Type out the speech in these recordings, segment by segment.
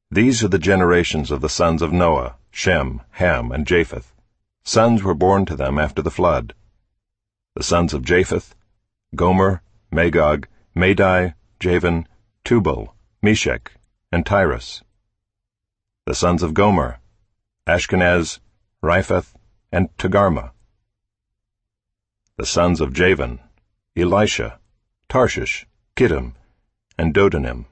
These are the generations of the sons of Noah, Shem, Ham, and Japheth. Sons were born to them after the flood. The sons of Japheth, Gomer, Magog, Madai, Javan, Tubal, Meshech, and Tyrus. The sons of Gomer, Ashkenaz, Riphath, and Togarmah. The sons of Javan, Elisha, Tarshish, Kittim, and Dodanim.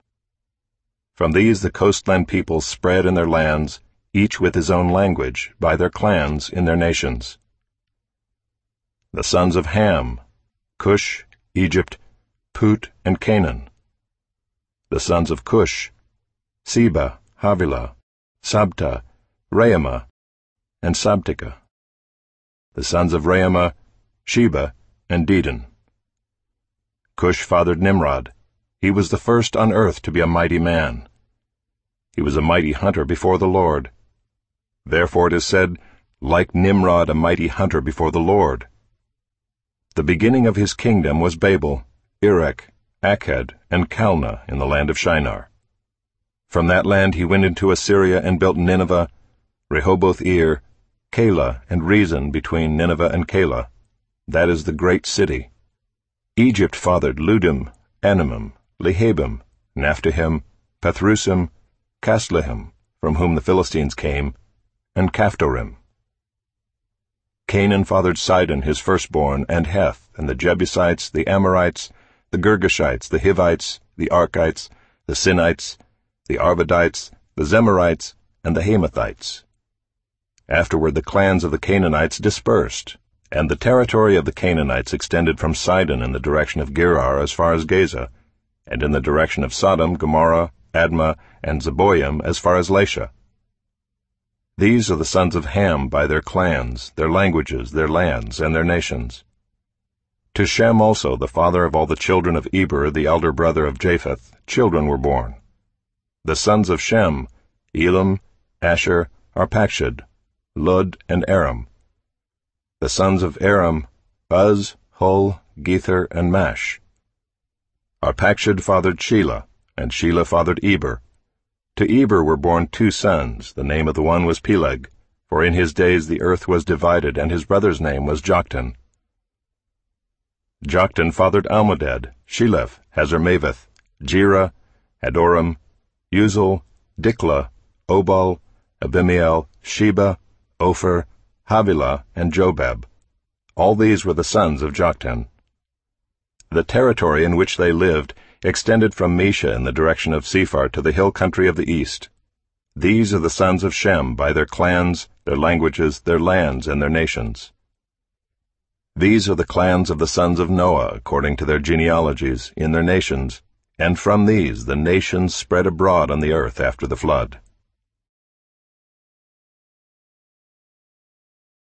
From these the coastland peoples spread in their lands, each with his own language, by their clans in their nations. The sons of Ham, Cush, Egypt, Put, and Canaan. The sons of Cush, Seba, Havilah, Sabta, Raamah, and Sabteka. The sons of Raamah, Sheba, and Dedan. Cush fathered Nimrod. He was the first on earth to be a mighty man. He was a mighty hunter before the Lord. Therefore it is said, like Nimrod, a mighty hunter before the Lord. The beginning of his kingdom was Babel, Erech, Akkad, and Calneh in the land of Shinar. From that land he went into Assyria and built Nineveh, Rehoboth-ir, Calah, and Rezin between Nineveh and Calah. That is the great city. Egypt fathered Ludim, Anamim, Lehabim, Naphtuhim, Pathrusim, Casluhim, from whom the Philistines came, and Caphtorim. Canaan fathered Sidon his firstborn, and Heth, and the Jebusites, the Amorites, the Girgashites, the Hivites, the Arkites, the Sinites, the Arvadites, the Zemarites, and the Hamathites. Afterward the clans of the Canaanites dispersed, and the territory of the Canaanites extended from Sidon in the direction of Gerar as far as Gaza, and in the direction of Sodom, Gomorrah, Admah, and Zeboim as far as Lasha. These are the sons of Ham by their clans, their languages, their lands, and their nations. To Shem also, the father of all the children of Eber, the elder brother of Japheth, children were born. The sons of Shem, Elam, Asher, Arpachshad, Lud, and Aram. The sons of Aram, Uz, Hul, Gether, and Mash. Arpachshad fathered Shelah, and Shelah fathered Eber. To Eber were born 2 sons. The name of the one was Peleg, for in his days the earth was divided, and his brother's name was Joktan. Joktan fathered Almodad, Sheleph, Hazarmaveth, Jerah, Hadoram, Uzal, Diklah, Obal, Abimael, Sheba, Ophir, Havilah, and Jobab. All these were the sons of Joktan. The territory in which they lived extended from Mesha in the direction of Sephar to the hill country of the east. These are the sons of Shem by their clans, their languages, their lands, and their nations. These are the clans of the sons of Noah according to their genealogies, in their nations, and from these the nations spread abroad on the earth after the flood.